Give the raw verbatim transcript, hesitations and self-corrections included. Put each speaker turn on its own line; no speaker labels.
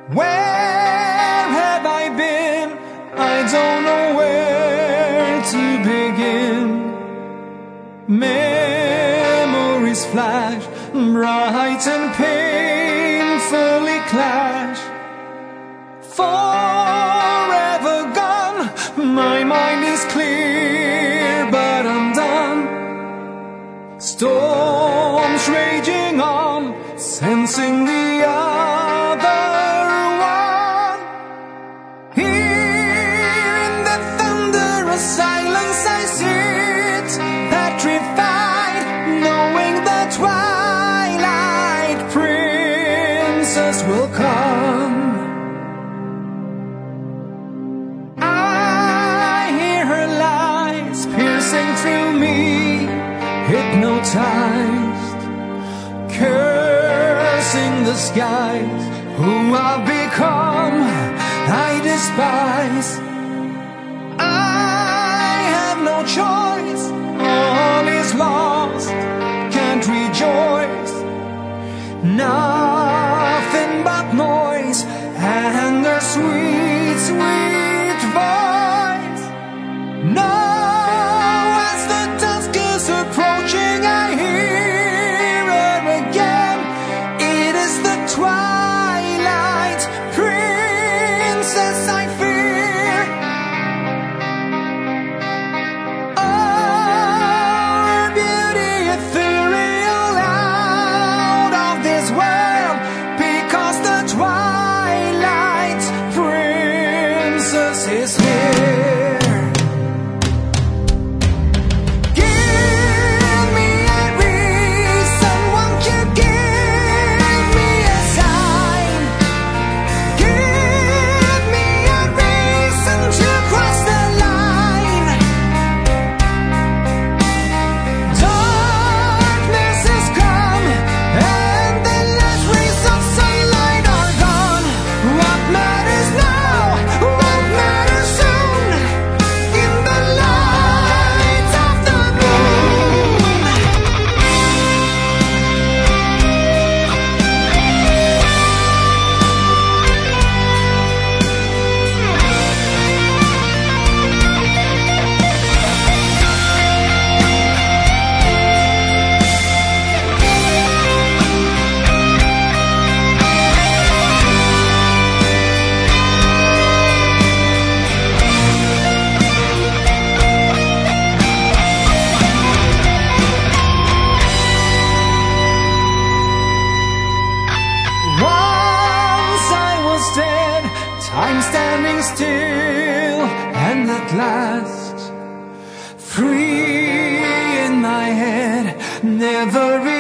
Where have I been? I don't know where to begin. Memories flash, bright and painfully clash. Forever gone, my mind is clear, but I'm done. Storms raging on, sensing the other one. Here in the thunderous silence I sit, petrified, knowing the twilight princess will come. I hear her lies piercing through me, hypnotized, cursing the skies. Who I've become, I despise. I have no choice, all is lost, can't rejoice. Nothing but noise and her sweet, sweet voice. No. Approaching, I hear her again. It is the twilight princess I fear. Oh, her beauty ethereal, out of this world, because the twilight princess is here. Time standing still, and at last, free in my head, never